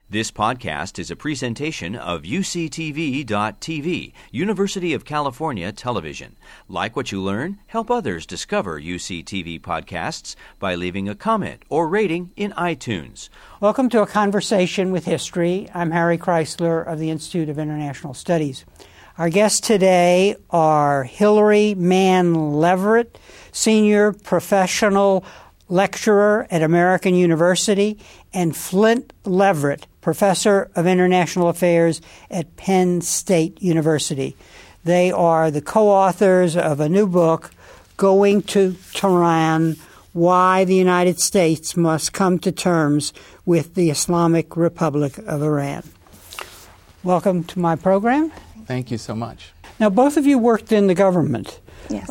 This podcast is a presentation of UCTV.tv, University of California Television. Like what you learn? Help others discover UCTV podcasts by leaving a comment or rating in iTunes. Welcome to A Conversation with History. I'm Harry Chrysler of the Institute of International Studies. Our guests today are Hilary Mann Leverett, Senior Professional Lecturer at American University, and Flint Leverett, Professor of International Affairs at Penn State University. They are the co-authors of a new book, Going to Tehran: Why the United States Must Come to Terms with the Islamic Republic of Iran. Welcome to my program. Thank you so much. Now, both of you worked in the government. Yes.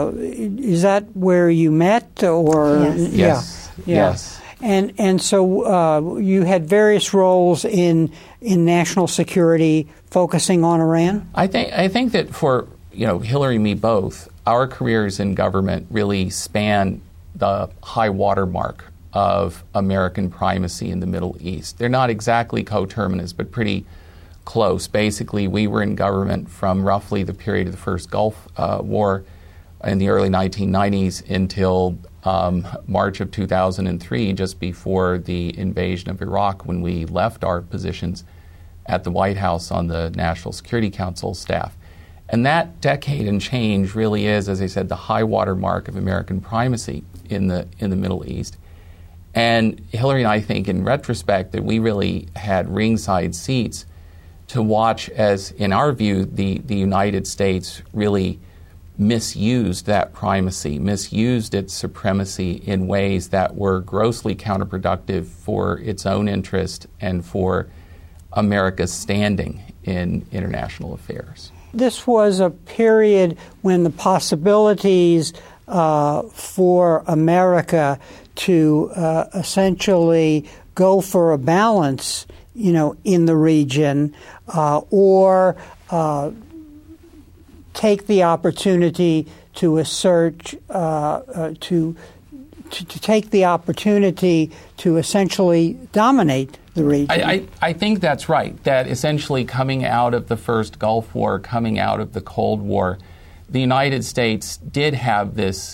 Is that where you met, or Yes. Yes. And so you had various roles in national security, focusing on Iran? I think that for Hillary and me both, our careers in government really span the high water mark of American primacy in the Middle East. They're not exactly coterminous, but pretty close. Basically, we were in government from roughly the period of the first Gulf War in the early 1990s until March of 2003, just before the invasion of Iraq, when we left our positions at the White House on the National Security Council staff. And that decade and change really is, as I said, the high water mark of American primacy in the Middle East. And Hillary and I think, in retrospect, that we really had ringside seats to watch as, in our view, the United States really misused that primacy, misused its supremacy in ways that were grossly counterproductive for its own interest and for America's standing in international affairs. This was a period when the possibilities for America to essentially go for a balance, in the region, or take the opportunity to assert, to take the opportunity to essentially dominate the region. I think that's right, that essentially coming out of the first Gulf War, coming out of the Cold War, the United States did have this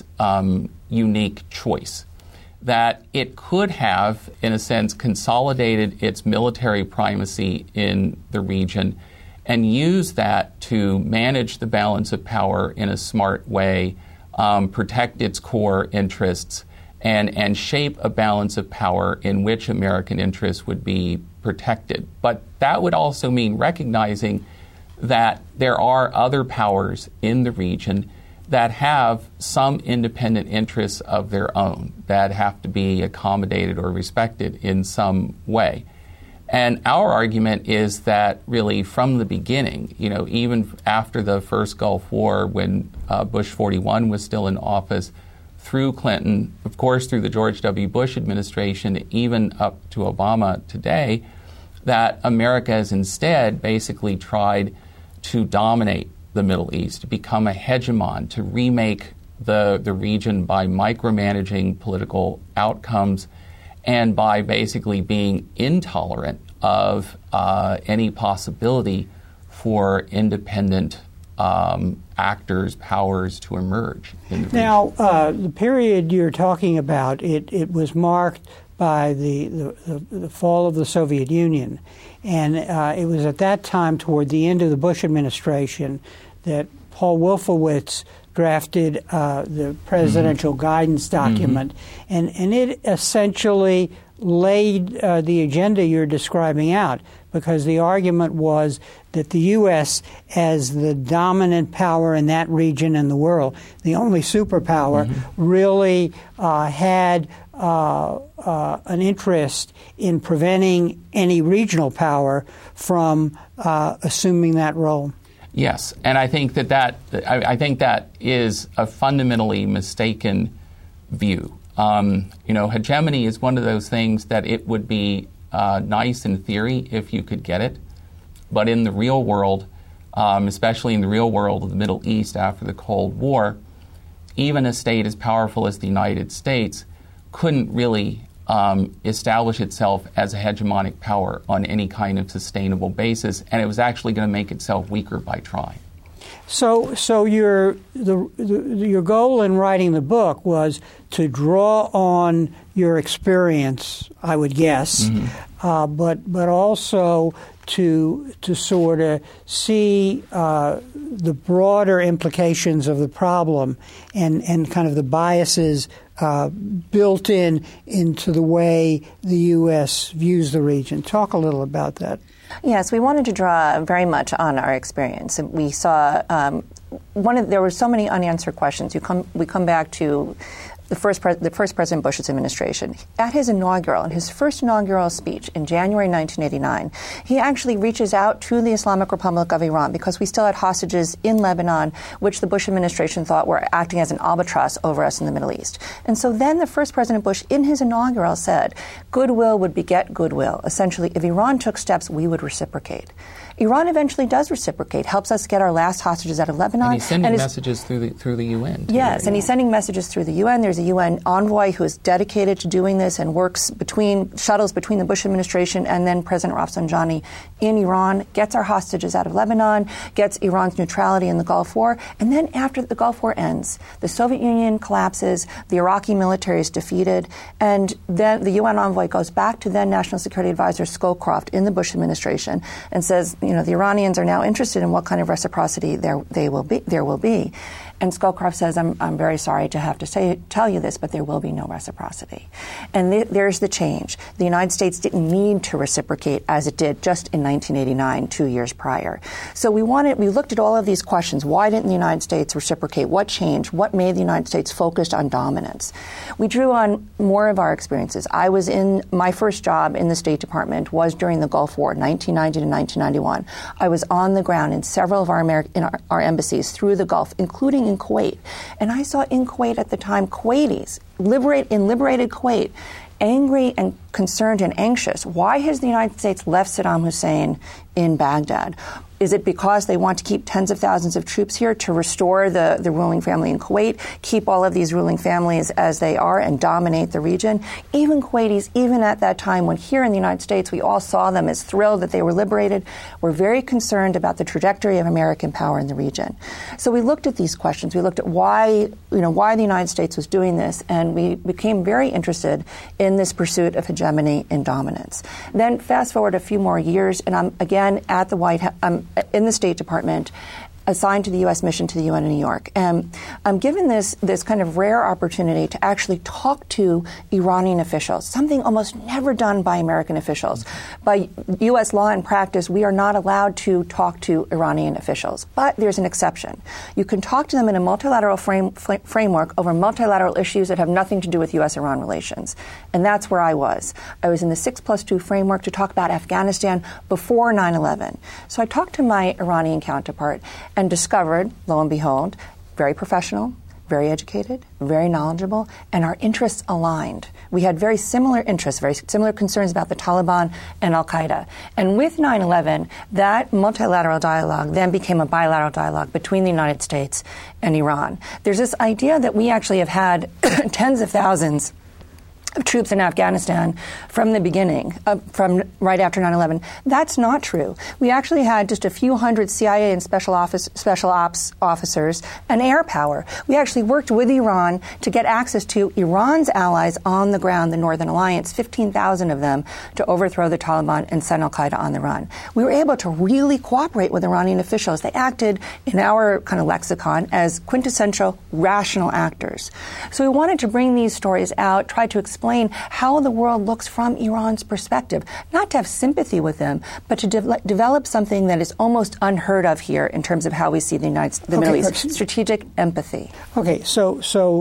unique choice, that it could have, in a sense, consolidated its military primacy in the region and use that to manage the balance of power in a smart way, protect its core interests, and shape a balance of power in which American interests would be protected. But that would also mean recognizing that there are other powers in the region that have some independent interests of their own that have to be accommodated or respected in some way. And our argument is that really from the beginning, even after the first Gulf War, when Bush 41 was still in office, through Clinton, of course through the George W. Bush administration, even up to Obama today, that America has instead basically tried to dominate the Middle East, to become a hegemon, to remake the region by micromanaging political outcomes and by basically being intolerant of any possibility for independent actors, powers to emerge in the region. Now, the period you're talking about, it was marked by the fall of the Soviet Union. And it was at that time, toward the end of the Bush administration, that Paul Wolfowitz drafted the presidential guidance document. And it essentially laid the agenda you're describing out, because the argument was that the U.S., as the dominant power in that region and the world, the only superpower, really had an interest in preventing any regional power from assuming that role. Yes, and I think that is a fundamentally mistaken view. Hegemony is one of those things that it would be nice in theory if you could get it, but in the real world, especially in the real world of the Middle East after the Cold War, even a state as powerful as the United States couldn't really establish itself as a hegemonic power on any kind of sustainable basis, and it was actually going to make itself weaker by trying. So your goal in writing the book was to draw on your experience, I would guess, but also to sort of see the broader implications of the problem and kind of the biases built into the way the U.S. views the region. Talk a little about that. Yes, we wanted to draw very much on our experience. We saw there were so many unanswered questions. We come back to the first President Bush's administration. At his first inaugural speech in January 1989, he actually reaches out to the Islamic Republic of Iran because we still had hostages in Lebanon, which the Bush administration thought were acting as an albatross over us in the Middle East. And so then the first President Bush, in his inaugural, said, goodwill would beget goodwill. Essentially, if Iran took steps, we would reciprocate. Iran eventually does reciprocate, helps us get our last hostages out of Lebanon. And he's sending messages through the UN. Yes, and he's sending messages through the UN. There's a UN envoy who is dedicated to doing this and works shuttles between the Bush administration and then President Rafsanjani in Iran, gets our hostages out of Lebanon, gets Iran's neutrality in the Gulf War. And then after the Gulf War ends, the Soviet Union collapses, the Iraqi military is defeated, and then the UN envoy goes back to then National Security Advisor Scowcroft in the Bush administration and says, the Iranians are now interested in what kind of reciprocity there will be. And Scowcroft says, I'm very sorry to have to tell you this, but there will be no reciprocity. And there's the change. The United States didn't need to reciprocate as it did just in 1989, 2 years prior. So we looked at all of these questions. Why didn't the United States reciprocate? What changed? What made the United States focused on dominance? We drew on more of our experiences. My first job in the State Department was during the Gulf War, 1990 to 1991. I was on the ground in several of our embassies through the Gulf, including in Kuwait. And I saw in Kuwait at the time Kuwaitis, in liberated Kuwait, angry and concerned and anxious. Why has the United States left Saddam Hussein in Baghdad? Is it because they want to keep tens of thousands of troops here to restore the ruling family in Kuwait, keep all of these ruling families as they are and dominate the region? Even Kuwaitis, even at that time when here in the United States we all saw them as thrilled that they were liberated, were very concerned about the trajectory of American power in the region. So we looked at these questions. We looked at why the United States was doing this, and we became very interested in this pursuit of hegemony and dominance. Then fast forward a few more years, and I'm again at the White House. I'm in the State Department, assigned to the U.S. mission to the UN in New York. And I'm given this kind of rare opportunity to actually talk to Iranian officials, something almost never done by American officials. By U.S. law and practice, we are not allowed to talk to Iranian officials. But there's an exception. You can talk to them in a multilateral framework over multilateral issues that have nothing to do with U.S.-Iran relations. And that's where I was. I was in the 6+2 framework to talk about Afghanistan before 9/11. So I talked to my Iranian counterpart and discovered, lo and behold, very professional, very educated, very knowledgeable, and our interests aligned. We had very similar interests, very similar concerns about the Taliban and al-Qaeda. And with 9/11, that multilateral dialogue then became a bilateral dialogue between the United States and Iran. There's this idea that we actually have had tens of thousands of troops in Afghanistan from the beginning, from right after 9/11. That's not true. We actually had just a few hundred CIA and special ops officers and air power. We actually worked with Iran to get access to Iran's allies on the ground, the Northern Alliance, 15,000 of them, to overthrow the Taliban and send al-Qaeda on the run. We were able to really cooperate with Iranian officials. They acted, in our kind of lexicon, as quintessential rational actors. So we wanted to bring these stories out, try to explain how the world looks from Iran's perspective, not to have sympathy with them, but to develop something that is almost unheard of here in terms of how we see the Middle East, strategic empathy. Okay, so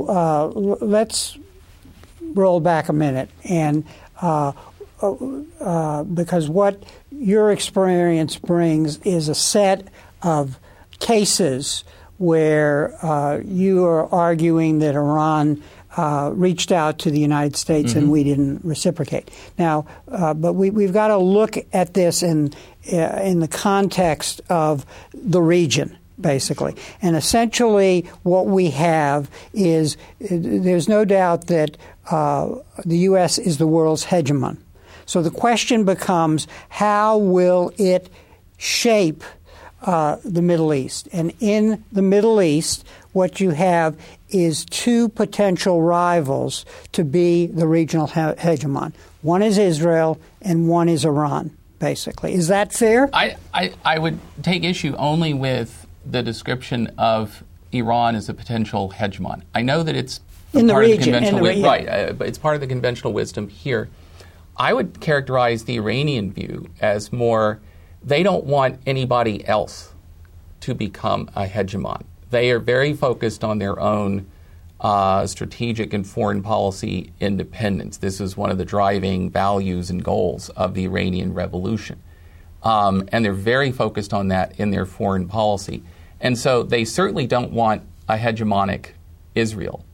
let's roll back a minute, and because what your experience brings is a set of cases where you are arguing that Iran reached out to the United States and we didn't reciprocate. Now, but we've got to look at this in the context of the region basically. And essentially what we have is, there's no doubt that the U.S. is the world's hegemon. So the question becomes, how will it shape the Middle East? And in the Middle East, what you have is two potential rivals to be the regional hegemon. One is Israel and one is Iran, basically. Is that fair? I would take issue only with the description of Iran as a potential hegemon. I know that it's in the region, right? But it's part of the conventional wisdom here. I would characterize the Iranian view as more, they don't want anybody else to become a hegemon. They are very focused on their own strategic and foreign policy independence. This is one of the driving values and goals of the Iranian Revolution. And they're very focused on that in their foreign policy. And so they certainly don't want a hegemonic Israel.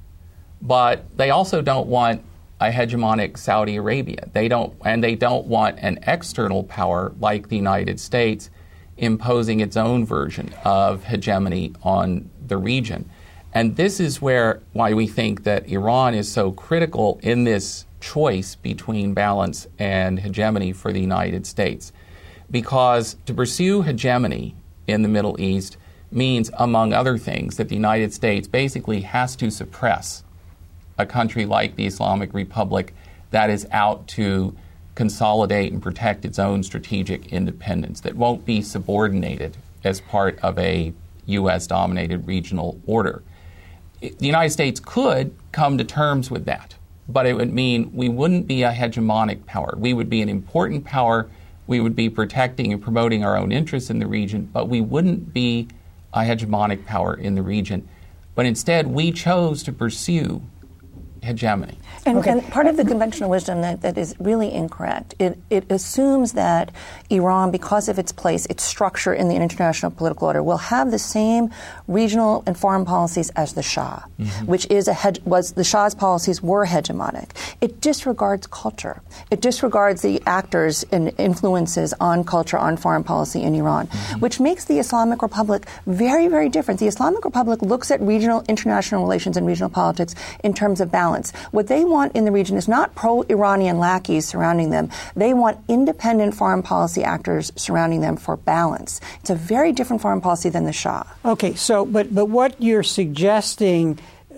But they also don't want a hegemonic Saudi Arabia. They don't want an external power like the United States imposing its own version of hegemony on the region. And this is why we think that Iran is so critical in this choice between balance and hegemony for the United States. Because to pursue hegemony in the Middle East means, among other things, that the United States basically has to suppress a country like the Islamic Republic that is out to consolidate and protect its own strategic independence, that won't be subordinated as part of a U.S.-dominated regional order. The United States could come to terms with that, but it would mean we wouldn't be a hegemonic power. We would be an important power. We would be protecting and promoting our own interests in the region, but we wouldn't be a hegemonic power in the region. But instead, we chose to pursue hegemony. And part of the conventional wisdom that is really incorrect, it assumes that Iran, because of its place, its structure in the international political order, will have the same regional and foreign policies as the Shah, which is the Shah's policies were hegemonic. It disregards culture. It disregards the actors and influences on culture, on foreign policy in Iran, which makes the Islamic Republic very, very different. The Islamic Republic looks at regional international relations and regional politics in terms of balance. What they want in the region is not pro-Iranian lackeys surrounding them. They want independent foreign policy actors surrounding them for balance. It's a very different foreign policy than the Shah. Okay, so but what you're suggesting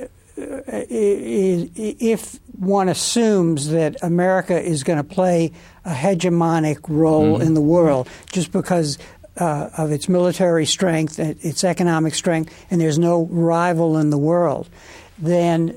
is, if one assumes that America is going to play a hegemonic role in the world just because of its military strength, its economic strength, and there's no rival in the world, then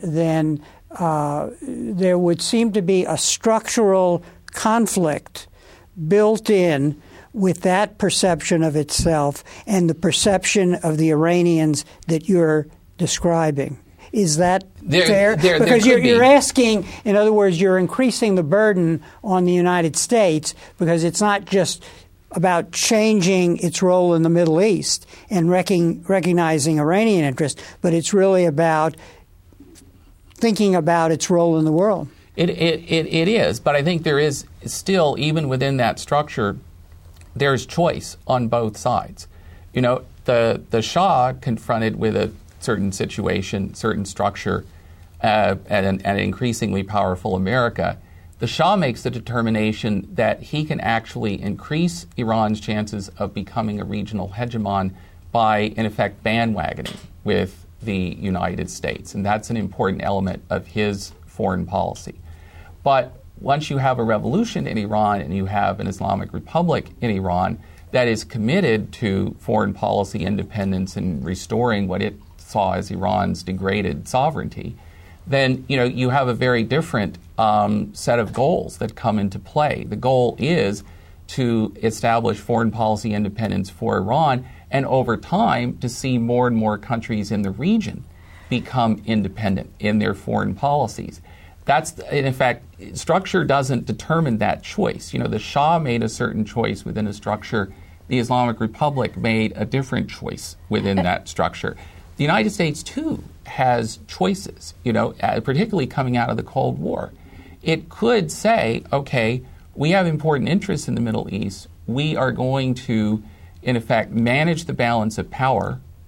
there would seem to be a structural conflict built in with that perception of itself and the perception of the Iranians that you're describing. Is that fair? Because you're asking, in other words, you're increasing the burden on the United States because it's not just about changing its role in the Middle East and recognizing Iranian interests, but it's really about thinking about its role in the world. It is, but I think there is still, even within that structure, there's choice on both sides. You know, the Shah, confronted with a certain situation, certain structure, and an increasingly powerful America, the Shah makes the determination that he can actually increase Iran's chances of becoming a regional hegemon by, in effect, bandwagoning with the United States. And that's an important element of his foreign policy. But once you have a revolution in Iran and you have an Islamic Republic in Iran that is committed to foreign policy independence and restoring what it saw as Iran's degraded sovereignty, then you have a very different set of goals that come into play. The goal is to establish foreign policy independence for Iran, and over time to see more and more countries in the region become independent in their foreign policies. That's, in fact, structure doesn't determine that choice. The Shah made a certain choice within a structure. The Islamic Republic made a different choice within that structure. The United States, too, has choices, particularly coming out of the Cold War. It could say, okay, we have important interests in the Middle East. We are going to, in effect, manage the balance of power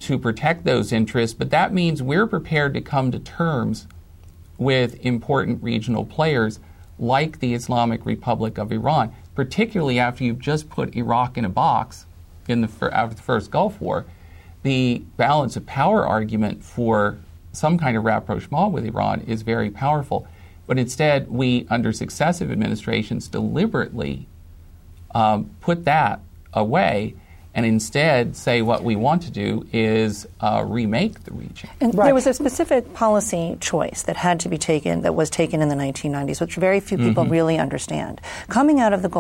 to protect those interests, but that means we're prepared to come to terms with important regional players like the Islamic Republic of Iran, particularly after you've just put Iraq in a box after the first Gulf War. The balance of power argument for some kind of rapprochement with Iran is very powerful. But instead, we, under successive administrations, deliberately put that away and instead say what we want to do is remake the region. And there was a specific policy choice that had to be taken, that was taken in the 1990s, which very few people really understand. Coming out of the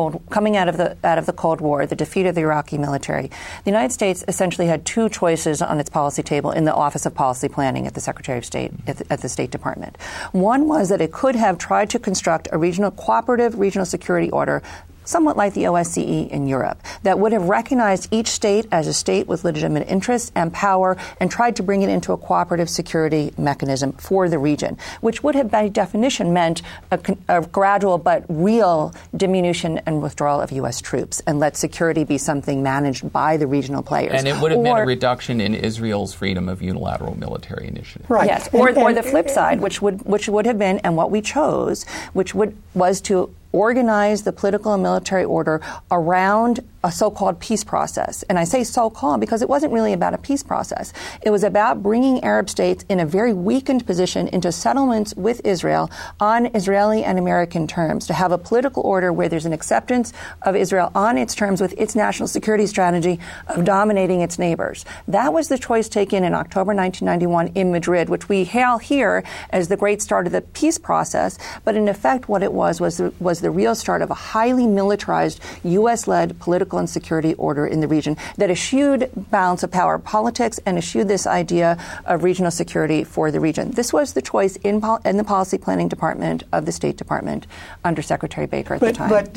Cold War, the defeat of the Iraqi military, the United States essentially had two choices on its policy table in the Office of Policy Planning at the Secretary of State, at the State Department. One was that it could have tried to construct a cooperative regional security order, somewhat like the OSCE in Europe, that would have recognized each state as a state with legitimate interests and power and tried to bring it into a cooperative security mechanism for the region, which would have by definition meant a gradual but real diminution and withdrawal of U.S. troops and let security be something managed by the regional players. And it would have meant a reduction in Israel's freedom of unilateral military initiative. Right. Yes, or the flip side, which would have been, and what we chose, was to organize the political and military order around a so-called peace process. And I say so-called because it wasn't really about a peace process. It was about bringing Arab states in a very weakened position into settlements with Israel on Israeli and American terms, to have a political order where there's an acceptance of Israel on its terms with its national security strategy of dominating its neighbors. That was the choice taken in October 1991 in Madrid, which we hail here as the great start of the peace process. But in effect, what it was the real start of a highly militarized U.S.-led political and security order in the region that eschewed balance of power politics and eschewed this idea of regional security for the region. This was the choice in the policy planning department of the State Department under Secretary Baker at the time. But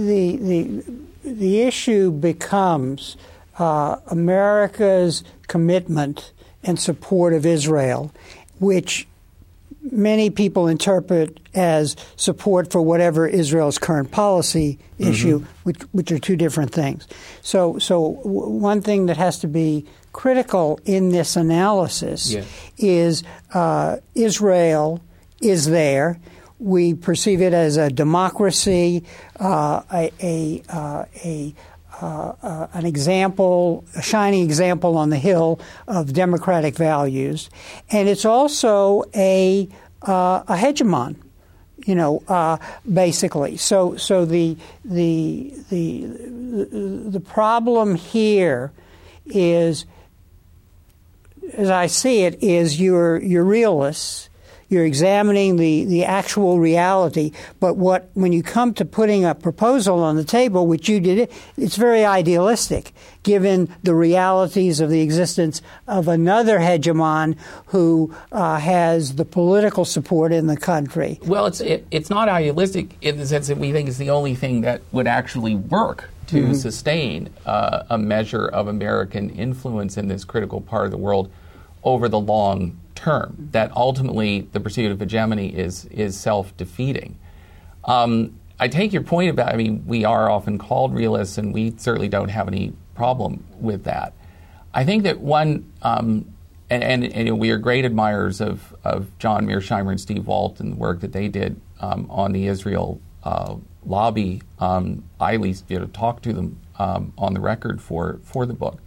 the issue becomes America's commitment and support of Israel, which many people interpret as support for whatever Israel's current policy issue, which are two different things. So one thing that has to be critical in this analysis is Israel is there. We perceive it as a democracy, an example, a shining example on the hill of democratic values, and it's also a hegemon, basically. So the problem here is, as I see it, is you're realists. You're examining the actual reality, but when you come to putting a proposal on the table, which you did, it's very idealistic, given the realities of the existence of another hegemon who has the political support in the country. Well, it's not idealistic in the sense that we think it's the only thing that would actually work to sustain a measure of American influence in this critical part of the world over the long term, that ultimately the pursuit of hegemony is self-defeating. I take your point about, we are often called realists, and we certainly don't have any problem with that. I think that one, and we are great admirers of John Mearsheimer and Steve Walt and the work that they did on the Israel lobby. I at least talked to them on the record for the book.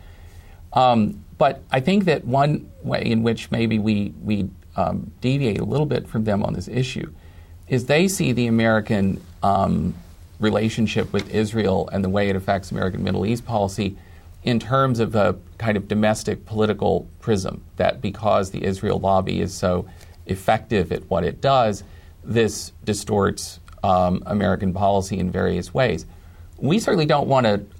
But I think that one way in which maybe we deviate a little bit from them on this issue is they see the American relationship with Israel and the way it affects American Middle East policy in terms of a kind of domestic political prism, that because the Israel lobby is so effective at what it does, this distorts American policy in various ways. We certainly don't want to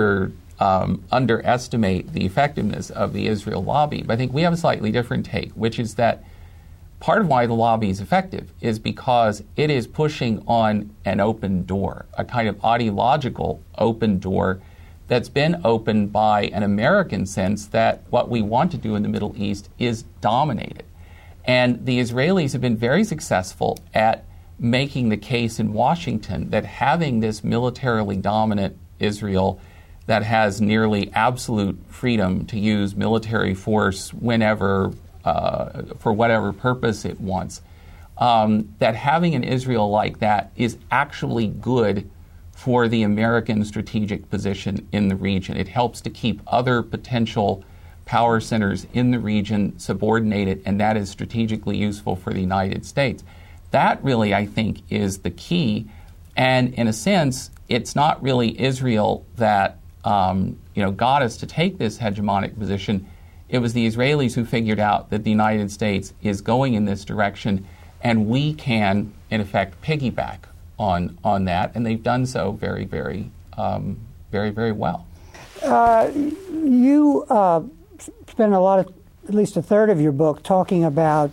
underestimate the effectiveness of the Israel lobby, but I think we have a slightly different take, which is that part of why the lobby is effective is because it is pushing on an open door, a kind of ideological open door that's been opened by an American sense that what we want to do in the Middle East is dominated. And the Israelis have been very successful at making the case in Washington that having this militarily dominant Israel that has nearly absolute freedom to use military force whenever, for whatever purpose it wants, that having an Israel like that is actually good for the American strategic position in the region. It helps to keep other potential power centers in the region subordinated, and that is strategically useful for the United States. That really, I think, is the key. And in a sense, it's not really Israel that got us to take this hegemonic position. It was the Israelis who figured out that the United States is going in this direction, and we can, in effect, piggyback on that, and they've done so very, very, very well. You spend a lot of, at least a third of your book, talking about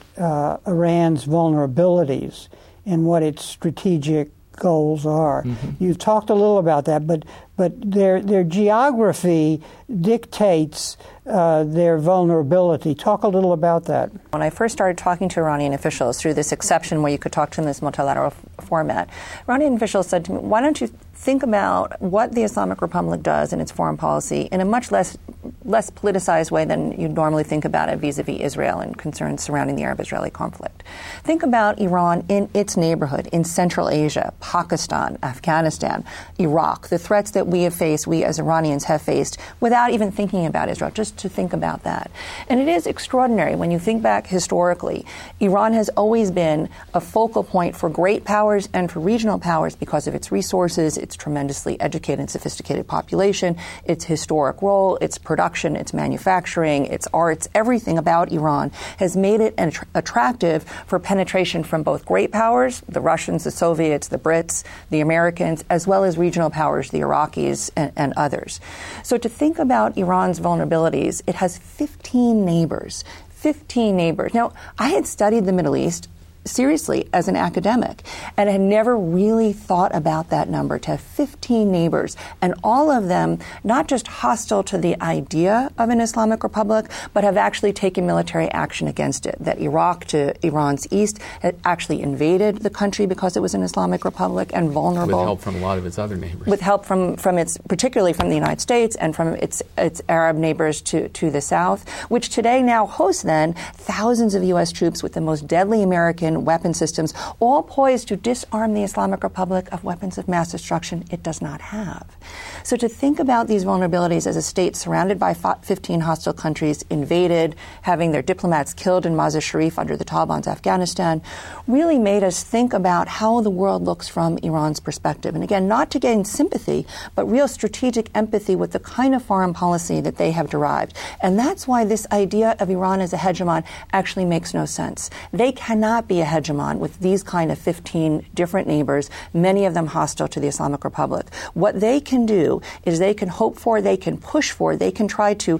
Iran's vulnerabilities and what its strategic goals are. Mm-hmm. You've talked a little about that, but their geography dictates their vulnerability. Talk a little about that. When I first started talking to Iranian officials through this exception where you could talk to them in this multilateral format, Iranian officials said to me, why don't you think about what the Islamic Republic does in its foreign policy in a much less politicized way than you'd normally think about it vis-a-vis Israel and concerns surrounding the Arab-Israeli conflict. Think about Iran in its neighborhood, in Central Asia, Pakistan, Afghanistan, Iraq, the threats that we as Iranians have faced without even thinking about Israel, just to think about that. And it is extraordinary when you think back historically. Iran has always been a focal point for great powers and for regional powers because of its resources, its tremendously educated and sophisticated population, its historic role, its production, its manufacturing, its arts, everything about Iran has made it attractive for penetration from both great powers, the Russians, the Soviets, the Brits, the Americans, as well as regional powers, the Iraqis and others. So to think about Iran's vulnerabilities, it has 15 neighbors. 15 neighbors. Now, I had studied the Middle East seriously as an academic and had never really thought about that number, to have 15 neighbors, and all of them not just hostile to the idea of an Islamic Republic, but have actually taken military action against it. That Iraq, to Iran's east, had actually invaded the country because it was an Islamic Republic and vulnerable. With help from a lot of its other neighbors. With help from its, particularly from the United States and from its Arab neighbors to the south, which today now hosts then thousands of U.S. troops with the most deadly American weapon systems, all poised to disarm the Islamic Republic of weapons of mass destruction it does not have. So to think about these vulnerabilities as a state surrounded by 15 hostile countries, invaded, having their diplomats killed in Mazar-e-Sharif under the Taliban's Afghanistan, really made us think about how the world looks from Iran's perspective. And again, not to gain sympathy, but real strategic empathy with the kind of foreign policy that they have derived. And that's why this idea of Iran as a hegemon actually makes no sense. They cannot be a hegemon with these kind of 15 different neighbors, many of them hostile to the Islamic Republic. What they can do is they can hope for, they can push for, they can try to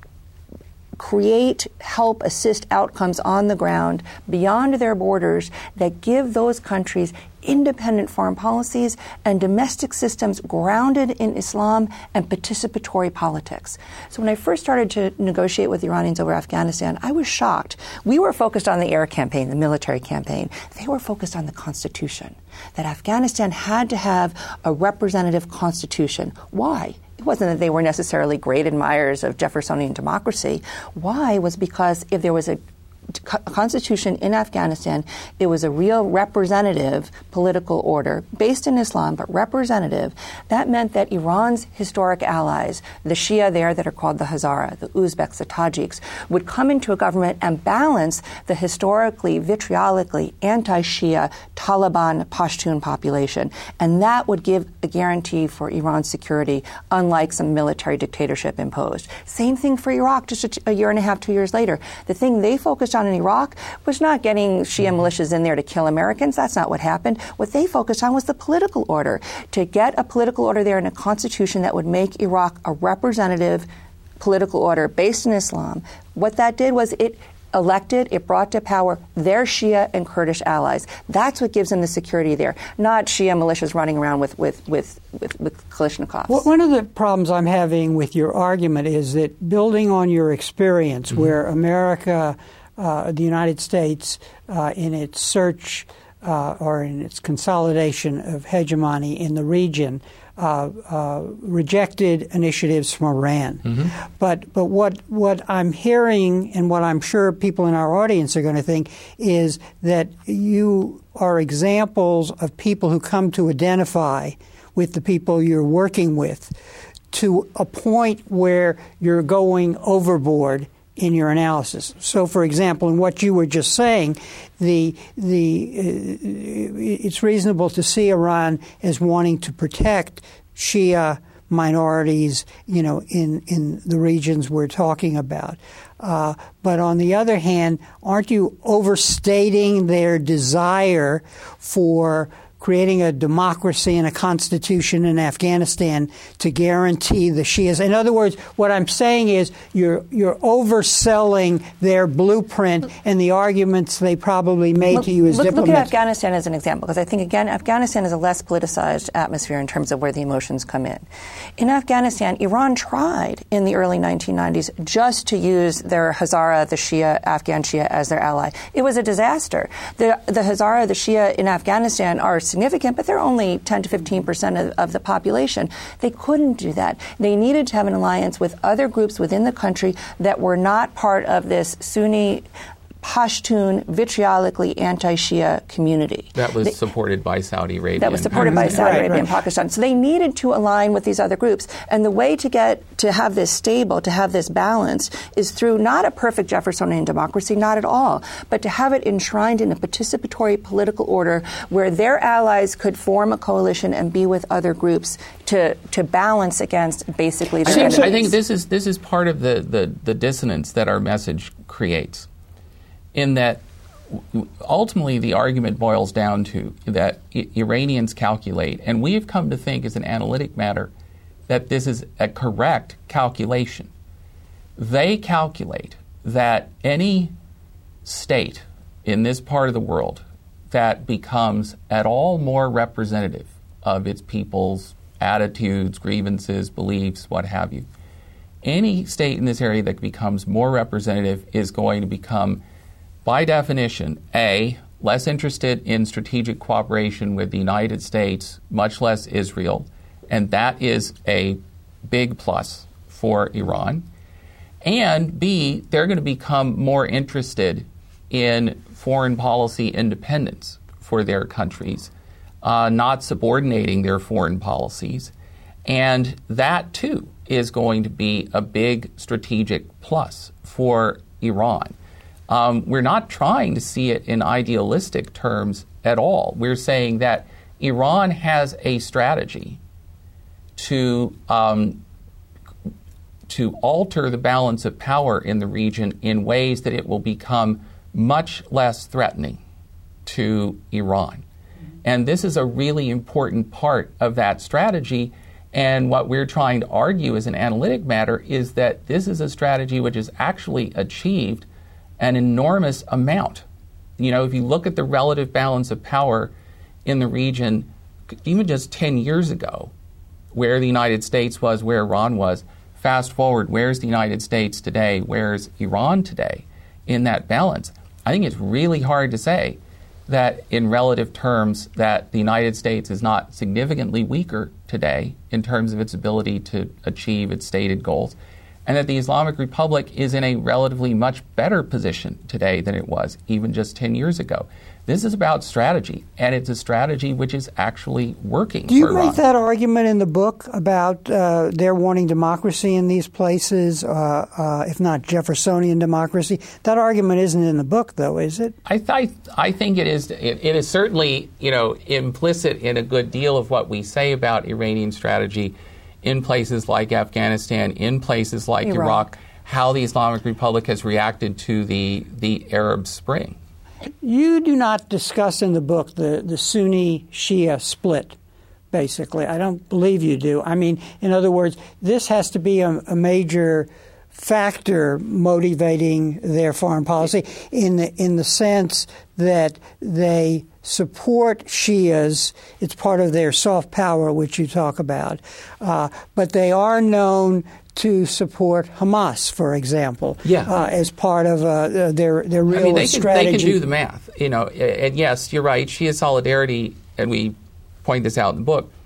create, help, assist outcomes on the ground beyond their borders that give those countries independent foreign policies and domestic systems grounded in Islam and participatory politics. So when I first started to negotiate with the Iranians over Afghanistan, I was shocked. We were focused on the air campaign, the military campaign. They were focused on the Constitution, that Afghanistan had to have a representative constitution. Why? It wasn't that they were necessarily great admirers of Jeffersonian democracy. Why? Was because if there was a constitution in Afghanistan, it was a real representative political order based in Islam, but representative. That meant that Iran's historic allies, the Shia there that are called the Hazara, the Uzbeks, the Tajiks, would come into a government and balance the historically, vitriolically anti-Shia Taliban Pashtun population. And that would give a guarantee for Iran's security, unlike some military dictatorship imposed. Same thing for Iraq just a year and a half, 2 years later. The thing they focused on in Iraq was not getting Shia militias in there to kill Americans. That's not what happened. What they focused on was the political order, to get a political order there in a constitution that would make Iraq a representative political order based in Islam. What that did was it brought to power their Shia and Kurdish allies. That's what gives them the security there, not Shia militias running around with Kalashnikovs. Well, one of the problems I'm having with your argument is that building on your experience where America, the United States, in its search or in its consolidation of hegemony in the region, rejected initiatives from Iran. Mm-hmm. But what I'm hearing and what I'm sure people in our audience are going to think is that you are examples of people who come to identify with the people you're working with to a point where you're going overboard in your analysis. So, for example, in what you were just saying, it's reasonable to see Iran as wanting to protect Shia minorities, in the regions we're talking about. But on the other hand, aren't you overstating their desire for creating a democracy and a constitution in Afghanistan to guarantee the Shias? In other words, what I'm saying is you're overselling their blueprint and the arguments they probably made to you as diplomats. Look at Afghanistan as an example, because I think, again, Afghanistan is a less politicized atmosphere in terms of where the emotions come in. In Afghanistan, Iran tried in the early 1990s just to use their Hazara, the Shia, Afghan Shia, as their ally. It was a disaster. The Hazara, the Shia in Afghanistan are significant, but they're only 10 to 15% of the population. They couldn't do that. They needed to have an alliance with other groups within the country that were not part of this Sunni Pashtun, vitriolically anti-Shia community. That was supported by Saudi Arabia. That was supported by Saudi Arabia and Pakistan. So they needed to align with these other groups. And the way to have this stable, to have this balance, is through not a perfect Jeffersonian democracy, not at all, but to have it enshrined in a participatory political order where their allies could form a coalition and be with other groups to balance against basically their enemies. I think this is part of the dissonance that our message creates, in that ultimately the argument boils down to that Iranians calculate, and we have come to think as an analytic matter that this is a correct calculation. They calculate that any state in this part of the world that becomes at all more representative of its people's attitudes, grievances, beliefs, what have you, any state in this area that becomes more representative is going to become, by definition, A, less interested in strategic cooperation with the United States, much less Israel, and that is a big plus for Iran. And B, they're going to become more interested in foreign policy independence for their countries, not subordinating their foreign policies. And that, too, is going to be a big strategic plus for Iran. We're not trying to see it in idealistic terms at all. We're saying that Iran has a strategy to alter the balance of power in the region in ways that it will become much less threatening to Iran. And this is a really important part of that strategy. And what we're trying to argue as an analytic matter is that this is a strategy which has actually achieved an enormous amount. If you look at the relative balance of power in the region, even just 10 years ago, where the United States was, where Iran was, fast forward, where's the United States today, where's Iran today in that balance? I think it's really hard to say that in relative terms that the United States is not significantly weaker today in terms of its ability to achieve its stated goals, and that the Islamic Republic is in a relatively much better position today than it was even just 10 years ago. This is about strategy, and it's a strategy which is actually working for Iran. Do you make that argument in the book about their wanting democracy in these places, if not Jeffersonian democracy? That argument isn't in the book, though, is it? I think it is. It is certainly, implicit in a good deal of what we say about Iranian strategy in places like Afghanistan, in places like Iraq, how the Islamic Republic has reacted to the Arab Spring. You do not discuss in the book the Sunni-Shia split, basically. I don't believe you do. I mean, in other words, this has to be a major factor motivating their foreign policy in the sense that they support Shias. It's part of their soft power, which you talk about. But they are known to support Hamas, for example, as part of their real strategy. They can do the math, and yes, you're right. Shia solidarity, and we point this out in the book,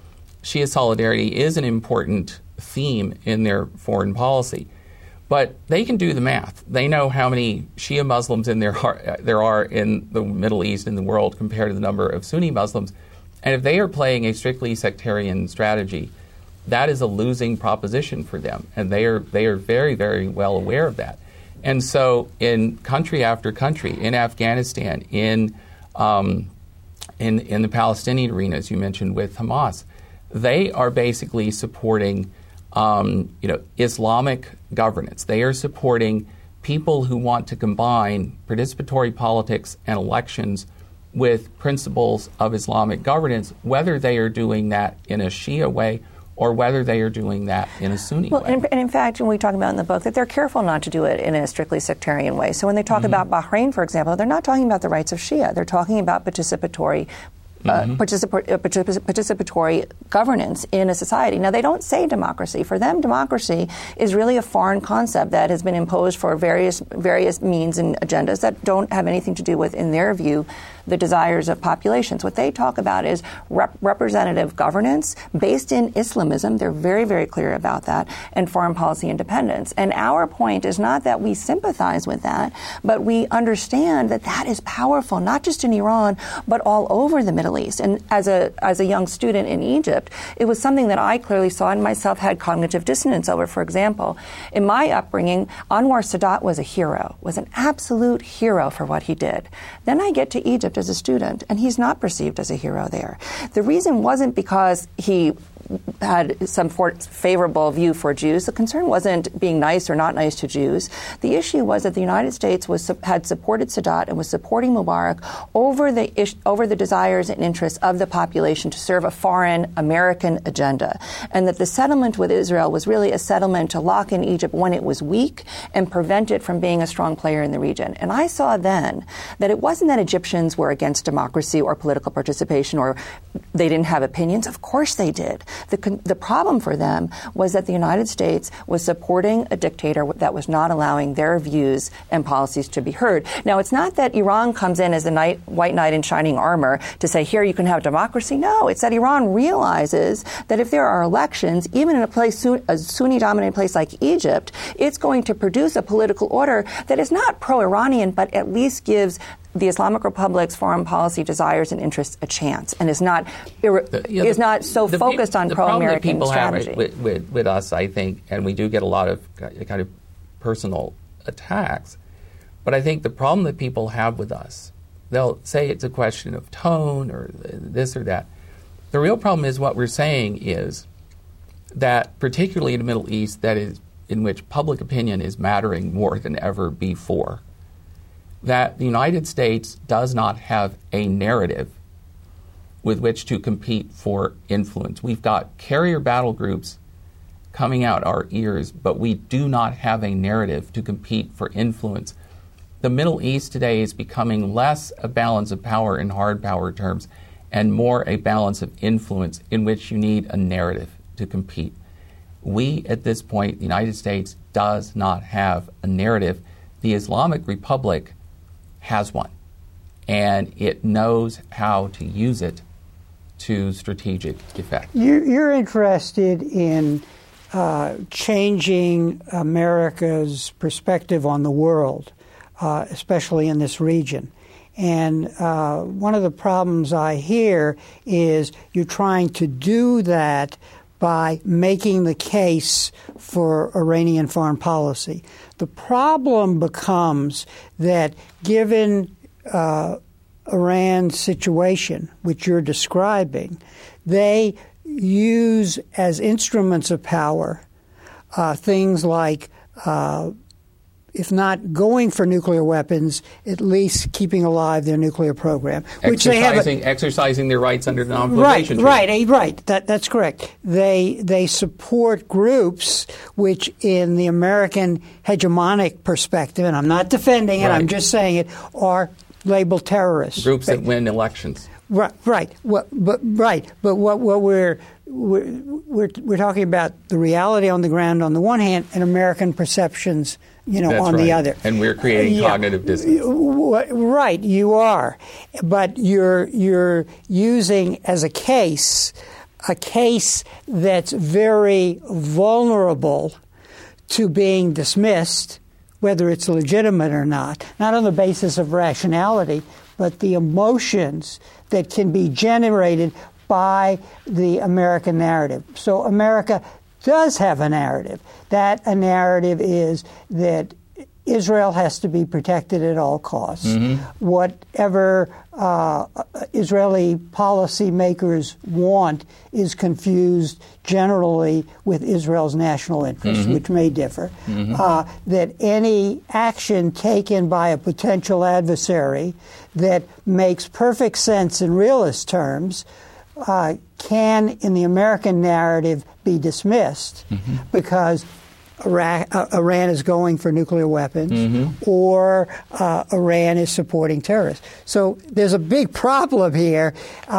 Shia solidarity is an important theme in their foreign policy. But they can do the math. They know how many Shia Muslims there are in the Middle East and the world compared to the number of Sunni Muslims. And if they are playing a strictly sectarian strategy, that is a losing proposition for them. And they are very, very well aware of that. And so in country after country, in Afghanistan, in the Palestinian arena, as you mentioned, with Hamas, they are basically supporting Islamic governance. They are supporting people who want to combine participatory politics and elections with principles of Islamic governance, whether they are doing that in a Shia way or whether they are doing that in a Sunni way. And in fact, when we talk about in the book, that they're careful not to do it in a strictly sectarian way. So when they talk about Bahrain, for example, they're not talking about the rights of Shia. They're talking about participatory governance in a society. Now, they don't say democracy. For them, democracy is really a foreign concept that has been imposed for various means and agendas that don't have anything to do with, in their view, the desires of populations. What they talk about is representative governance based in Islamism. They're very, very clear about that, and foreign policy independence. And our point is not that we sympathize with that, but we understand that that is powerful, not just in Iran, but all over the Middle East. And as a young student in Egypt, it was something that I clearly saw and myself had cognitive dissonance over. For example, in my upbringing, Anwar Sadat was a hero, was an absolute hero for what he did. Then I get to Egypt as a student, and he's not perceived as a hero there. The reason wasn't because he had some favorable view for Jews. The concern wasn't being nice or not nice to Jews. The issue was that the United States had supported Sadat and was supporting Mubarak over the desires and interests of the population to serve a foreign American agenda, and that the settlement with Israel was really a settlement to lock in Egypt when it was weak and prevent it from being a strong player in the region. And I saw then that it wasn't that Egyptians were against democracy or political participation or they didn't have opinions. Of course they did. The problem for them was that the United States was supporting a dictator that was not allowing their views and policies to be heard. Now, it's not that Iran comes in as the white knight in shining armor to say, here, you can have democracy. No, it's that Iran realizes that if there are elections, even in a Sunni-dominated place like Egypt, it's going to produce a political order that is not pro-Iranian, but at least gives the Islamic Republic's foreign policy desires and interests a chance, and is not so focused on pro-American strategy. The problem that people have with us, I think, and we do get a lot of kind of personal attacks, but I think the problem that people have with us, they'll say it's a question of tone or this or that. The real problem is what we're saying is that, particularly in the Middle East, that is in which public opinion is mattering more than ever before, that the United States does not have a narrative with which to compete for influence. We've got carrier battle groups coming out our ears, but we do not have a narrative to compete for influence. The Middle East today is becoming less a balance of power in hard power terms and more a balance of influence in which you need a narrative to compete. We, at this point, the United States, does not have a narrative. The Islamic Republic has one, and it knows how to use it to strategic effect. You're interested in changing America's perspective on the world, especially in this region. And one of the problems I hear is you're trying to do that by making the case for Iranian foreign policy. The problem becomes that given Iran's situation, which you're describing, they use as instruments of power things like, if not going for nuclear weapons, at least keeping alive their nuclear program. Exercising their rights under the non-proliferation treaty. Right. That's correct. They support groups which, in the American hegemonic perspective, and I'm not defending it, I'm just saying it, are labeled terrorists. Groups that win elections. Right. But what we're talking about the reality on the ground on the one hand, and American perceptions, on the other. And we're creating cognitive dissonance. Right, you are, but you're using as a case a case that's very vulnerable to being dismissed, whether it's legitimate or not on the basis of rationality, but the emotions that can be generated by the American narrative. So America does have a narrative. That a narrative is that Israel has to be protected at all costs. Whatever Israeli policymakers want is confused generally with Israel's national interests, which may differ. That any action taken by a potential adversary that makes perfect sense in realist terms can, in the American narrative, be dismissed because Iran is going for nuclear weapons or Iran is supporting terrorists. So there's a big problem here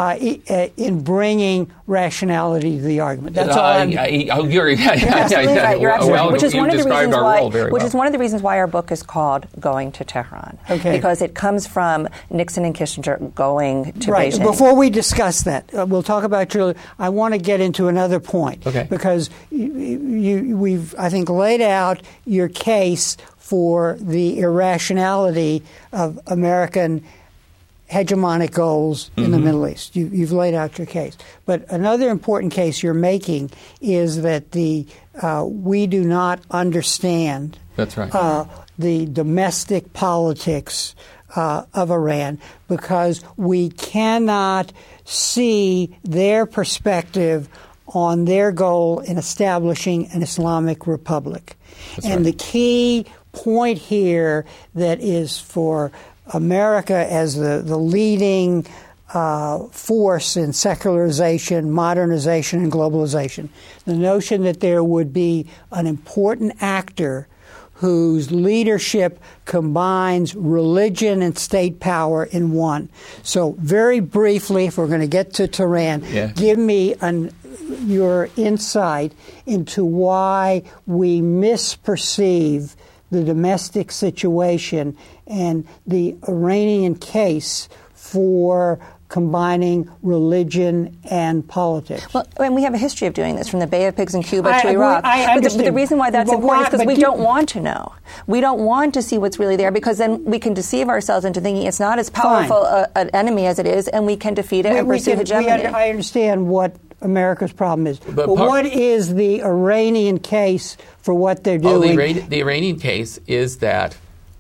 in bringing rationality to the argument. That's all you're absolutely right. You're absolutely right. Which is one of the reasons why our book is called Going to Tehran. Okay. Because it comes from Nixon and Kissinger going to Beijing. Before we discuss that, we'll talk about I want to get into another point. Okay. Because we've, I think, laid out your case for the irrationality of American hegemonic goals in the Middle East. You've laid out your case. But another important case you're making is that we do not understand That's right. The domestic politics of Iran because we cannot see their perspective on their goal in establishing an Islamic republic. And the key point here that is for America as the leading force in secularization, modernization, and globalization, the notion that there would be an important actor whose leadership combines religion and state power in one. So very briefly, if we're going to get to Tehran, give me your insight into why we misperceive the domestic situation and the Iranian case for combining religion and politics. Well, and we have a history of doing this, from the Bay of Pigs in Cuba to Iraq. But the reason why that's important is because we don't want to know. We don't want to see what's really there, because then we can deceive ourselves into thinking it's not as powerful an enemy as it is, and we can defeat it and pursue hegemony. I understand what America's problem is. But what is the Iranian case for what they're doing? The Iranian case is that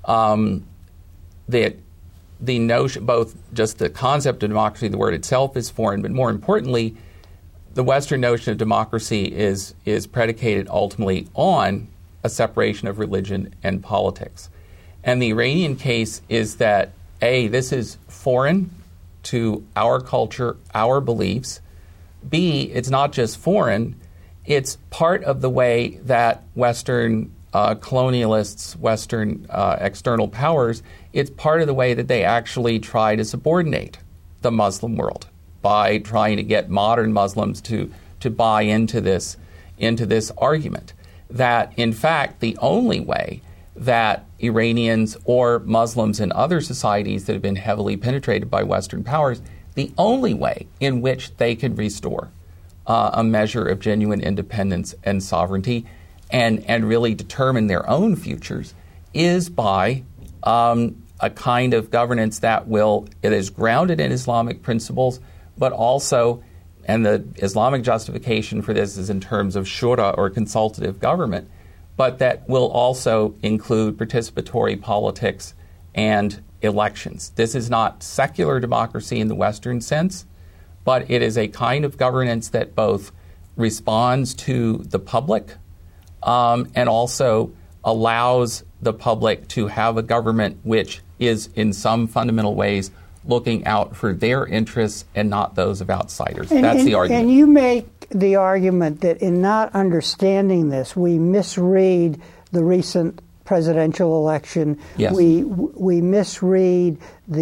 the notion, both just the concept of democracy, the word itself is foreign, but more importantly, the Western notion of democracy is predicated ultimately on a separation of religion and politics. And the Iranian case is that, A, this is foreign to our culture, our beliefs. B, it's not just foreign, it's part of the way that Western colonialists, Western external powers, it's part of the way that they actually try to subordinate the Muslim world by trying to get modern Muslims to buy into this argument. That, in fact, the only way that Iranians or Muslims in other societies that have been heavily penetrated by Western powers, the only way in which they can restore a measure of genuine independence and sovereignty and really determine their own futures is by a kind of governance that it is grounded in Islamic principles, but also, and the Islamic justification for this is in terms of shura or consultative government, but that will also include participatory politics and elections. This is not secular democracy in the Western sense, but it is a kind of governance that both responds to the public and also allows the public to have a government which is in some fundamental ways looking out for their interests and not those of outsiders. That's the argument. And you make the argument that in not understanding this, we misread the recent presidential election. Yes. We misread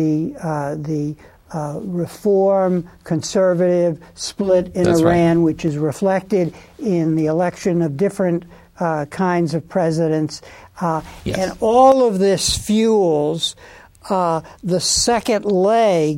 the reform conservative split in That's Iran, right. which is reflected in the election of different kinds of presidents. Yes. And all of this fuels the second leg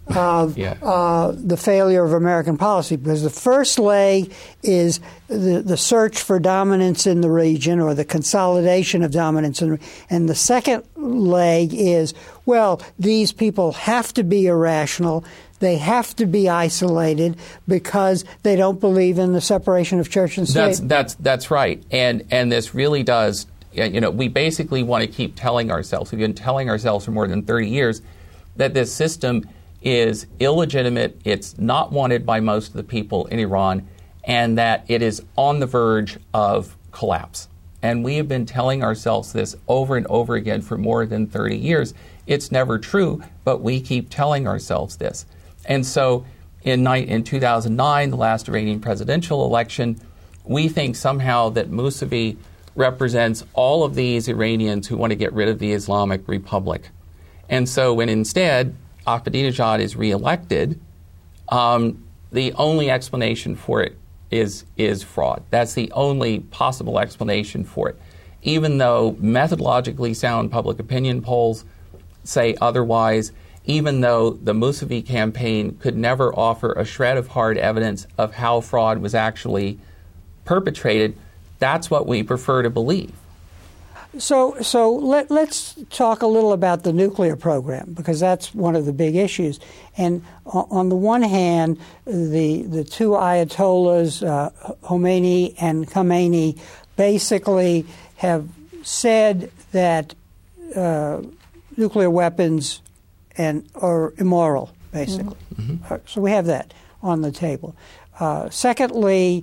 of the failure of American policy, because the first leg is the search for dominance in the region, or the consolidation of dominance, and the second leg is, well, these people have to be irrational. They have to be isolated because they don't believe in the separation of church and state. That's right, and this really does. We basically want to keep telling ourselves. We've been telling ourselves for more than 30 years that this system is illegitimate. It's not wanted by most of the people in Iran, and that it is on the verge of collapse. And we have been telling ourselves this over and over again for more than 30 years. It's never true, but we keep telling ourselves this. And so in 2009, the last Iranian presidential election, we think somehow that Mousavi represents all of these Iranians who want to get rid of the Islamic Republic. And so when instead Ahmadinejad is reelected, the only explanation for it is fraud. That's the only possible explanation for it. Even though methodologically sound public opinion polls say otherwise, even though the Mousavi campaign could never offer a shred of hard evidence of how fraud was actually perpetrated, that's what we prefer to believe. So let's talk a little about the nuclear program, because that's one of the big issues. And on the one hand, the two ayatollahs, Khomeini and Khamenei, basically have said that nuclear weapons are immoral, basically. Mm-hmm. So we have that on the table. Secondly,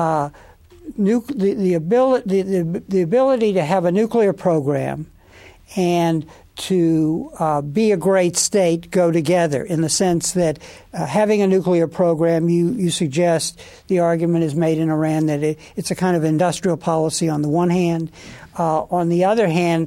the ability to have a nuclear program and to be a great state go together, in the sense that having a nuclear program, you suggest, the argument is made in Iran that it's a kind of industrial policy on the one hand. On the other hand,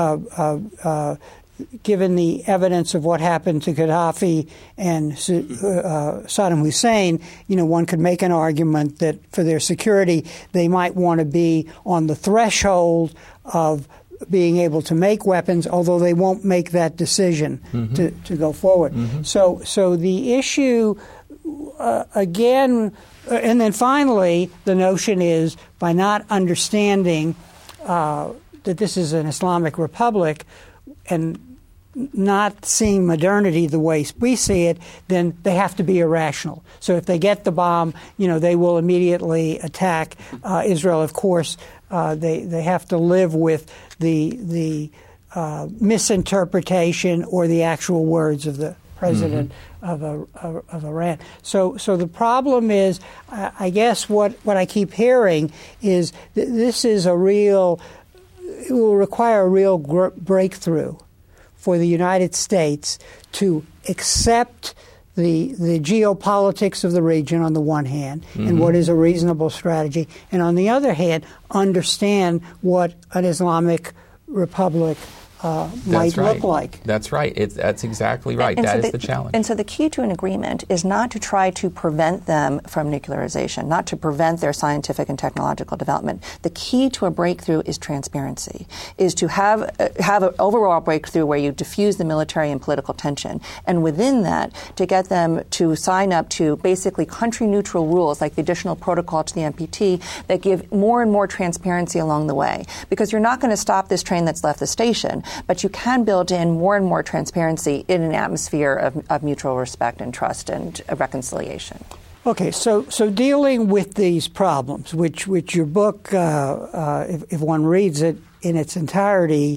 given the evidence of what happened to Gaddafi and Saddam Hussein, one could make an argument that for their security, they might want to be on the threshold of being able to make weapons, although they won't make that decision to go forward. Mm-hmm. So the issue, again, and then finally, the notion is, by not understanding that this is an Islamic republic, and not seeing modernity the way we see it, then they have to be irrational. So if they get the bomb, they will immediately attack Israel. Of course, they have to live with the misinterpretation or the actual words of the president of Iran. So the problem is, I guess what I keep hearing is this is it will require a real breakthrough for the United States to accept the geopolitics of the region on the one hand, and what is a reasonable strategy, and on the other hand, understand what an Islamic republic might look like. That's right. That's exactly right. That is the challenge. And so the key to an agreement is not to try to prevent them from nuclearization, not to prevent their scientific and technological development. The key to a breakthrough is transparency, is to have an overall breakthrough where you diffuse the military and political tension. And within that, to get them to sign up to basically country-neutral rules, like the additional protocol to the NPT, that give more and more transparency along the way. Because you're not going to stop this train that's left the station, but you can build in more and more transparency in an atmosphere of mutual respect and trust and reconciliation. Okay, so dealing with these problems, which your book, if one reads it in its entirety,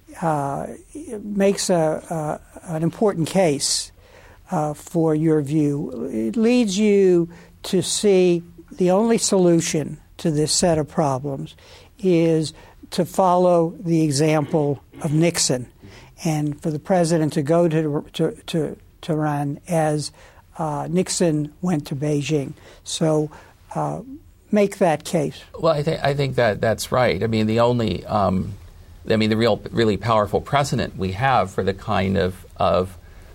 makes an important case for your view. It leads you to see the only solution to this set of problems is to follow the example of Nixon, and for the president to go to Iran as Nixon went to Beijing. So make that case. Well, I think that's right. I mean, the really powerful precedent we have for the kind of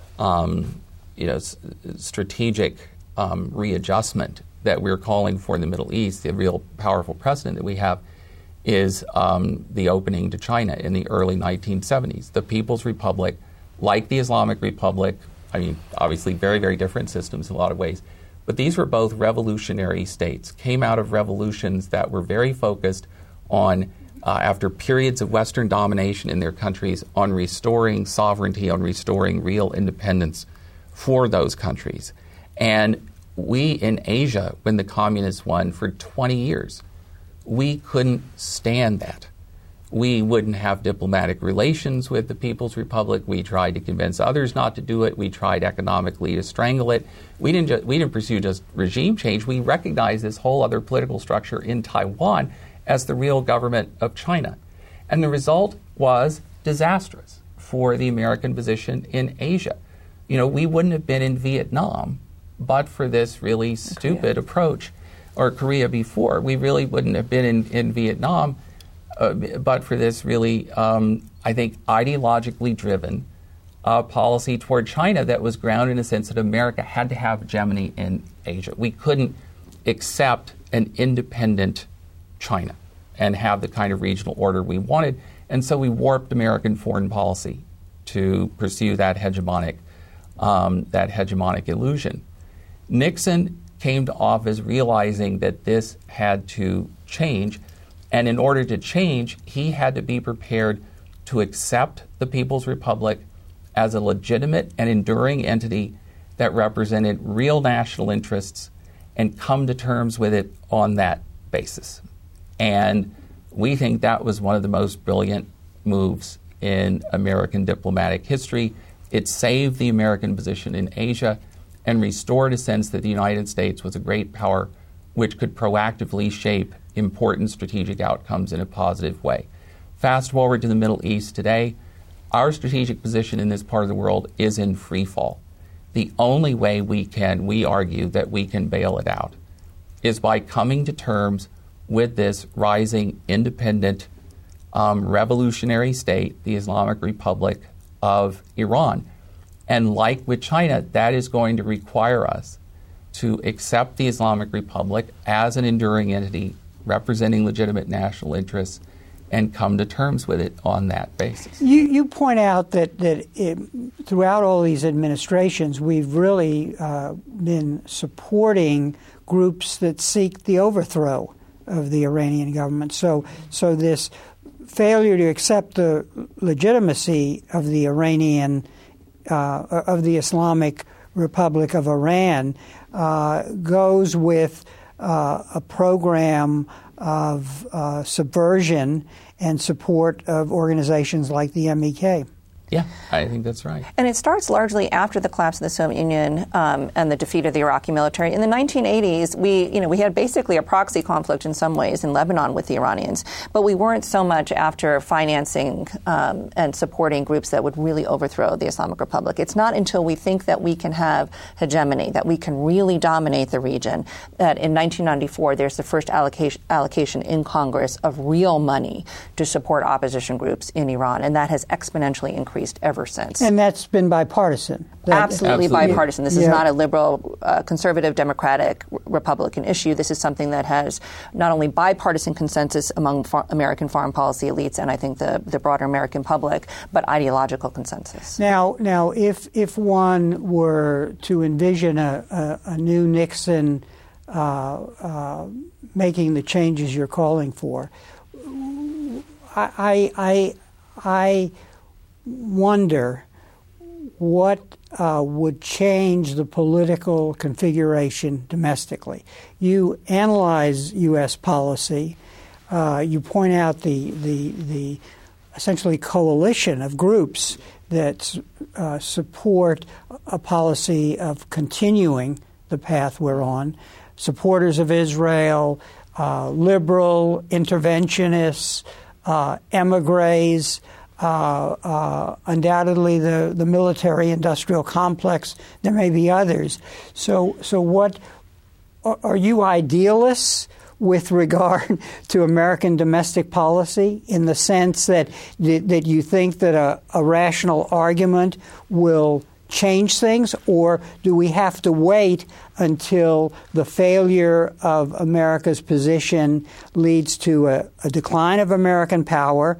strategic readjustment that we're calling for in the Middle East, the real powerful precedent that we have is the opening to China in the early 1970s. The People's Republic, like the Islamic Republic, I mean, obviously very, very different systems in a lot of ways. But these were both revolutionary states, came out of revolutions that were very focused on, after periods of Western domination in their countries, on restoring sovereignty, on restoring real independence for those countries. And we in Asia, when the communists won for 20 years, we couldn't stand that. We wouldn't have diplomatic relations with the People's Republic. We tried to convince others not to do it. We tried economically to strangle it. We didn't pursue just regime change. We recognized this whole other political structure in Taiwan as the real government of China. And the result was disastrous for the American position in Asia. You know, we wouldn't have been in Vietnam but for this really stupid approach, or Korea before. We really wouldn't have been in Vietnam but for this really, I think, ideologically driven policy toward China that was grounded in a sense that America had to have hegemony in Asia. We couldn't accept an independent China and have the kind of regional order we wanted, and so we warped American foreign policy to pursue that hegemonic illusion. Nixon came to office realizing that this had to change. And in order to change, he had to be prepared to accept the People's Republic as a legitimate and enduring entity that represented real national interests and come to terms with it on that basis. And we think that was one of the most brilliant moves in American diplomatic history. It saved the American position in Asia and restored a sense that the United States was a great power which could proactively shape important strategic outcomes in a positive way. Fast forward to the Middle East today, our strategic position in this part of the world is in free fall. The only way we argue that we can bail it out is by coming to terms with this rising independent revolutionary state, the Islamic Republic of Iran. And like with China, that is going to require us to accept the Islamic Republic as an enduring entity representing legitimate national interests and come to terms with it on that basis. You point out that throughout all these administrations, we've really been supporting groups that seek the overthrow of the Iranian government. So this failure to accept the legitimacy of the Iranian of the Islamic Republic of Iran goes with a program of subversion and support of organizations like the MEK. Yeah, I think that's right. And it starts largely after the collapse of the Soviet Union and the defeat of the Iraqi military. In the 1980s, we had basically a proxy conflict in some ways in Lebanon with the Iranians, but we weren't so much after financing and supporting groups that would really overthrow the Islamic Republic. It's not until we think that we can have hegemony, that we can really dominate the region, that in 1994 there's the first allocation in Congress of real money to support opposition groups in Iran, and that has exponentially increased ever since. And that's been bipartisan. Absolutely bipartisan. This is not a liberal, conservative, democratic, Republican issue. This is something that has not only bipartisan consensus among American foreign policy elites and I think the broader American public, but ideological consensus. Now, if one were to envision a new Nixon making the changes you're calling for, I wonder what would change the political configuration domestically. You analyze U.S. policy. You point out the essentially coalition of groups that support a policy of continuing the path we're on. Supporters of Israel, liberal interventionists, emigres, undoubtedly the military-industrial complex. There may be others. So what are you idealists with regard to American domestic policy in the sense that you think that a rational argument will change things, or do we have to wait until the failure of America's position leads to a decline of American power,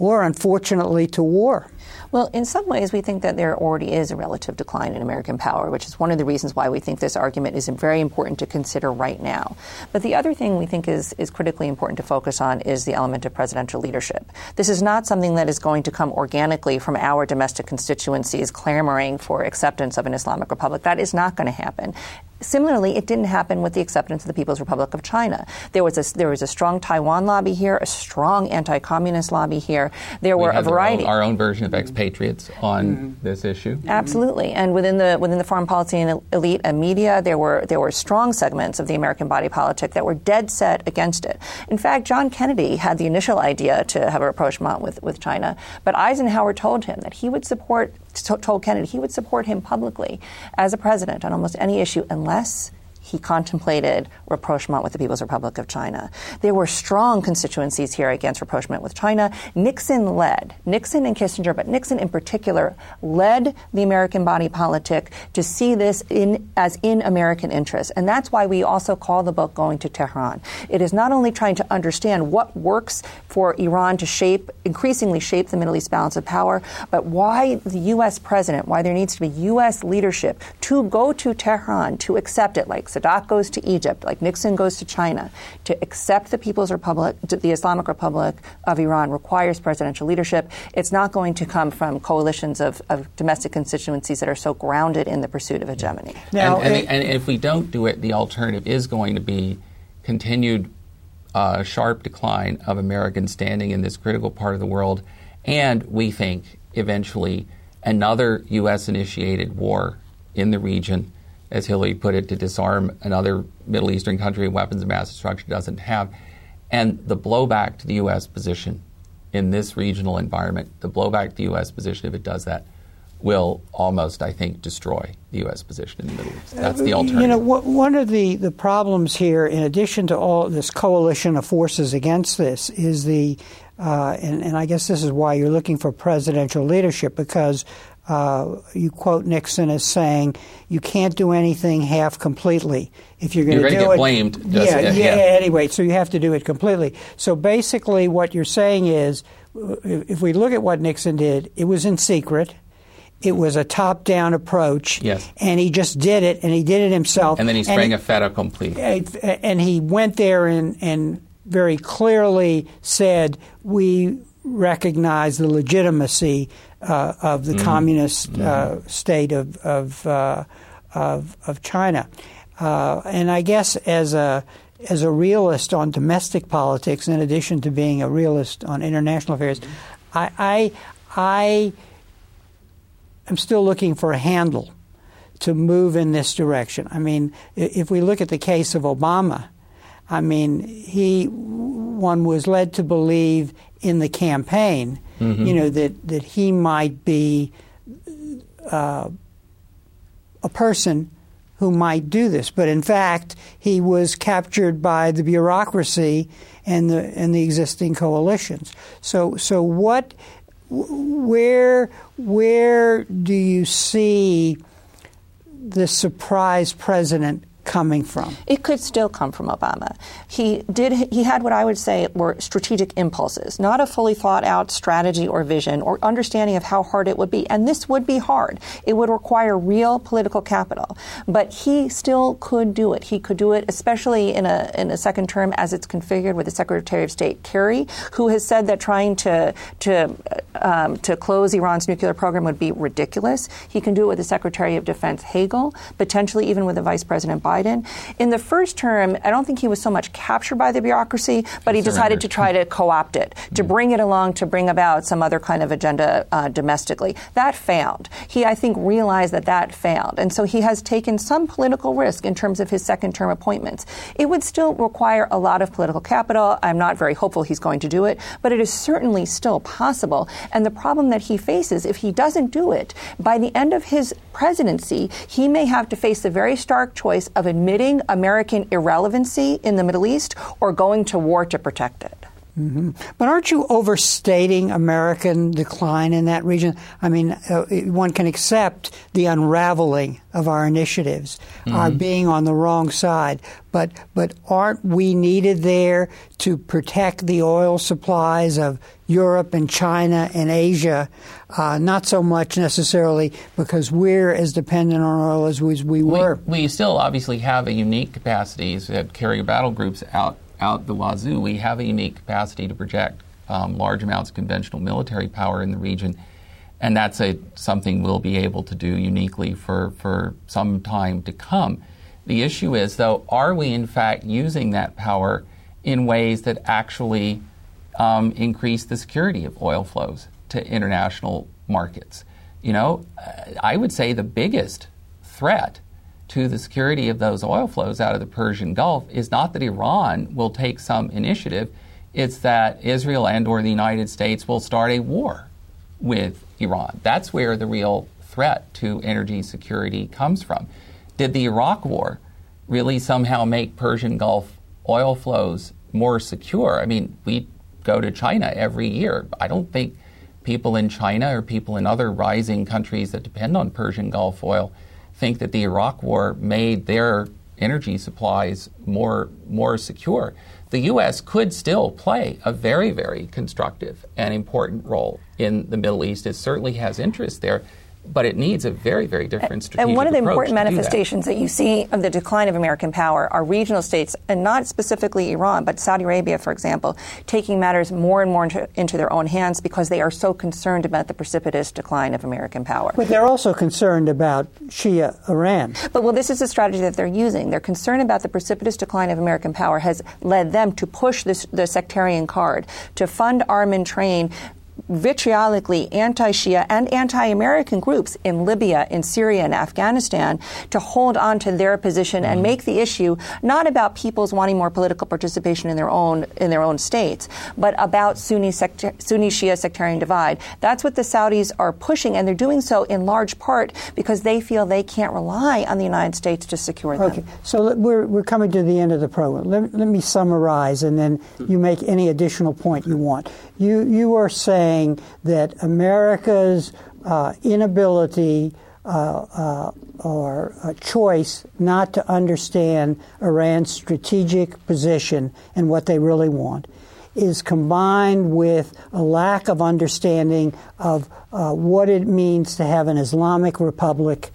or unfortunately to war? Well, in some ways, we think that there already is a relative decline in American power, which is one of the reasons why we think this argument is very important to consider right now. But the other thing we think is critically important to focus on is the element of presidential leadership. This is not something that is going to come organically from our domestic constituencies clamoring for acceptance of an Islamic Republic. That is not going to happen. Similarly, it didn't happen with the acceptance of the People's Republic of China. There was a strong Taiwan lobby here, a strong anti-communist lobby here. There were a variety. Our own version of expatriates on this issue. Absolutely, and within the foreign policy and elite and media, there were strong segments of the American body politic that were dead set against it. In fact, John Kennedy had the initial idea to have a rapprochement with China, but Eisenhower told him that he would support. Told Kennedy he would support him publicly as a president on almost any issue unless he contemplated rapprochement with the People's Republic of China. There were strong constituencies here against rapprochement with China. Nixon and Kissinger, but Nixon in particular, led the American body politic to see this as in American interest. And that's why we also call the book Going to Tehran. It is not only trying to understand what works for Iran to increasingly shape the Middle East balance of power, but why the U.S. president, why there needs to be U.S. leadership to go to Tehran, to accept it, like Sadat goes to Egypt, like Nixon goes to China. To accept the People's Republic, the Islamic Republic of Iran requires presidential leadership. It's not going to come from coalitions of domestic constituencies that are so grounded in the pursuit of hegemony. Now, and if we don't do it, the alternative is going to be continued sharp decline of American standing in this critical part of the world, and we think eventually another U.S.-initiated war in the region, as Hillary put it, to disarm another Middle Eastern country of weapons of mass destruction doesn't have. And the blowback to the U.S. position in this regional environment, the blowback to the U.S. position, if it does that, will almost, I think, destroy the U.S. position in the Middle East. That's the alternative. One of the problems here, in addition to all this coalition of forces against this, is and I guess this is why you're looking for presidential leadership, because you quote Nixon as saying, you can't do anything half completely. If you're going to do it, get blamed. Anyway, so you have to do it completely. So basically what you're saying is, if we look at what Nixon did, it was in secret. It was a top-down approach, yes. And he just did it, and he did it himself. And then he sprang a fait accompli. And he went there and very clearly said, we recognize the legitimacy of the communist state of China. And I guess as a realist on domestic politics, in addition to being a realist on international affairs, I am still looking for a handle to move in this direction. I mean, if we look at the case of Obama, I mean, one was led to believe in the campaign, that he might be a person who might do this. But in fact, he was captured by the bureaucracy and the existing coalitions. So where do you see the surprise president coming from? It could still come from Obama. He had what I would say were strategic impulses, not a fully thought out strategy or vision or understanding of how hard it would be. And this would be hard. It would require real political capital. But he still could do it. He could do it, especially in a second term as it's configured with the Secretary of State Kerry, who has said that trying to close Iran's nuclear program would be ridiculous. He can do it with the Secretary of Defense Hagel, potentially even with the Vice President Biden. In the first term, I don't think he was so much captured by the bureaucracy, but he decided to try to co-opt it, to bring it along, to bring about some other kind of agenda domestically. That failed. He, I think, realized that failed. And so he has taken some political risk in terms of his second-term appointments. It would still require a lot of political capital. I'm not very hopeful he's going to do it, but it is certainly still possible. And the problem that he faces, if he doesn't do it, by the end of his presidency, he may have to face the very stark choice of admitting American irrelevancy in the Middle East or going to war to protect it. Mm-hmm. But aren't you overstating American decline in that region? I mean, one can accept the unraveling of our initiatives, our being on the wrong side, but aren't we needed there to protect the oil supplies of Europe and China and Asia, not so much necessarily because we're as dependent on oil as we were? We still obviously have a unique capacity that carrier battle groups out the wazoo. We have a unique capacity to project large amounts of conventional military power in the region, and that's something we'll be able to do uniquely for some time to come. The issue is, though, are we in fact using that power in ways that actually increase the security of oil flows to international markets? You know, I would say the biggest threat to the security of those oil flows out of the Persian Gulf is not that Iran will take some initiative, it's that Israel and or the United States will start a war with Iran. That's where the real threat to energy security comes from. Did the Iraq War really somehow make Persian Gulf oil flows more secure? I mean, we go to China every year. I don't think people in China or people in other rising countries that depend on Persian Gulf oil think that the Iraq War made their energy supplies more secure. The U.S. could still play a very, very constructive and important role in the Middle East. It certainly has interest there, but it needs a very, very different strategic approach. And one of the important manifestations that you see of the decline of American power are regional states, and not specifically Iran, but Saudi Arabia, for example, taking matters more and more into their own hands because they are so concerned about the precipitous decline of American power. But they're also concerned about Shia Iran. But, well, this is a strategy that they're using. Their concern about the precipitous decline of American power has led them to push the sectarian card, to fund, arm, and train vitriolically anti-Shia and anti-American groups in Libya, in Syria, and Afghanistan to hold on to their position and make the issue not about people's wanting more political participation in their own states, but about Sunni-Shia sectarian divide. That's what the Saudis are pushing, and they're doing so in large part because they feel they can't rely on the United States to secure them. Okay, so we're coming to the end of the program. Let me summarize, and then you make any additional point you want. You are saying that America's inability or choice not to understand Iran's strategic position and what they really want is combined with a lack of understanding of what it means to have an Islamic republic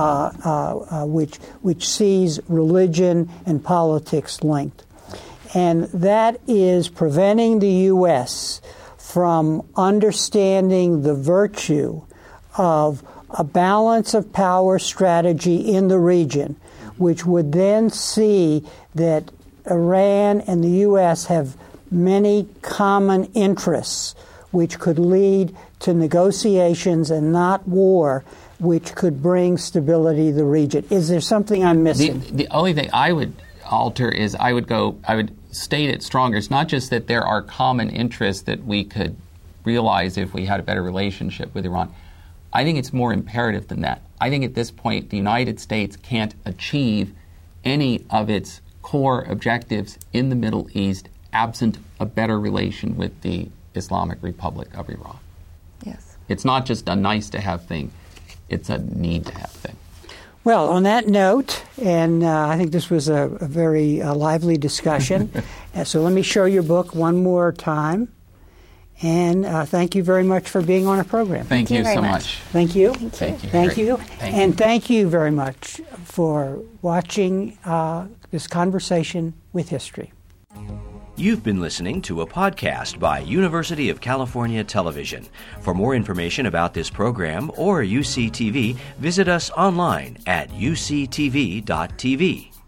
which sees religion and politics linked. And that is preventing the U.S. from understanding the virtue of a balance of power strategy in the region, which would then see that Iran and the U.S. have many common interests, which could lead to negotiations and not war, which could bring stability to the region. Is there something I'm missing? The only thing I would alter is I would state it stronger. It's not just that there are common interests that we could realize if we had a better relationship with Iran. I think it's more imperative than that. I think at this point the United States can't achieve any of its core objectives in the Middle East absent a better relation with the Islamic Republic of Iran. Yes. It's not just a nice-to-have thing. It's a need-to-have thing. Well, on that note, and I think this was a very lively discussion, so let me show your book one more time. And thank you very much for being on our program. Thank you so much. Thank you. Thank you. Thank you. And thank you very much for watching this conversation with history. You've been listening to a podcast by University of California Television. For more information about this program or UCTV, visit us online at uctv.tv.